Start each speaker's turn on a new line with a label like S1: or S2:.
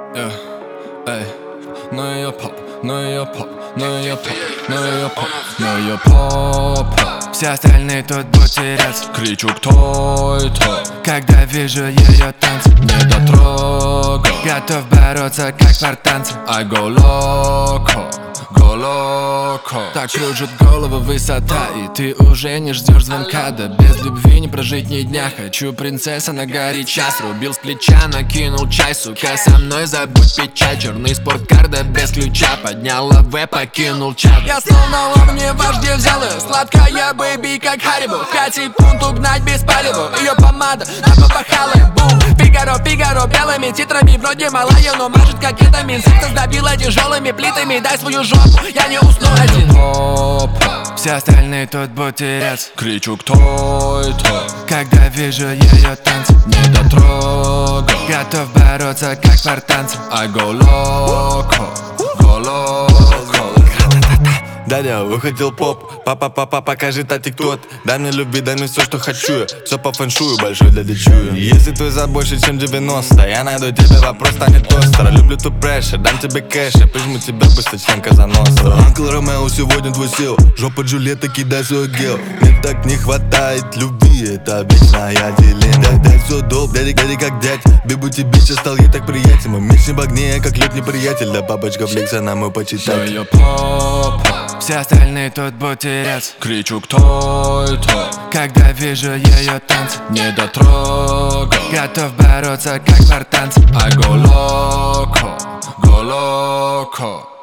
S1: Эй, ну ее поп, ну ее поп, ну ее поп, ну ее поп, ну ее поп. Все остальные тут бутерец. Кричу, кто это? Когда вижу ее танцы, не дотрогал. Готов бороться, как спартанцы. I go loco, go loco. Так кружит голову высота, и ты уже не ждешь звонка. Да без любви не прожить ни дня. Хочу принцесса на горяча. Срубил с плеча, накинул чай. Сука, со мной забудь печаль. Черный спорткар, да без ключа. Поднял АВ, покинул чат. Я снова на ловне вождь взял ее. Сладкая бэйби, как Харибо. 5 секунд угнать без палева. Ее помада, на попахала. Бум, Фигаро, Фигаро. Белыми титрами, вроде малая, но мажет как кетамин. Секс добила тяжелыми плитами. Дай свою жопу, я не усну один. Все остальные тут бутерец. Кричу, кто это? Когда вижу ее танцы, не дотрогал. Готов бороться, как спартанцы. I go loco, go loco.
S2: Дядя, выходил поп, папа, покажи татик тот. Дай мне любви, дай мне все, что хочу я. Все по фэншую, большой дядя чую. Если твой за больше, чем 90, я найду тебе, вопрос станет остро. Люблю ту прешер, дам тебе кэш, я прижму тебя, быстро членка за нос. Анкл Ромео сегодня твой сел. Жопа Джульетта, кидай свой гел. Мне так не хватает любви, это вечная дилемма. Дай все доп, дядя как дядь. Бибу тебе сейчас стал ей так приятен. Мой меч не багнее, как летний приятель. Да бабочка флекса на мой почитать.
S1: Ее поп. Все остальные тут бутерец. Кричу, кто это? Когда вижу ее танцы, не дотрогал. Готов бороться, как спартанцы. I go loco, go loco.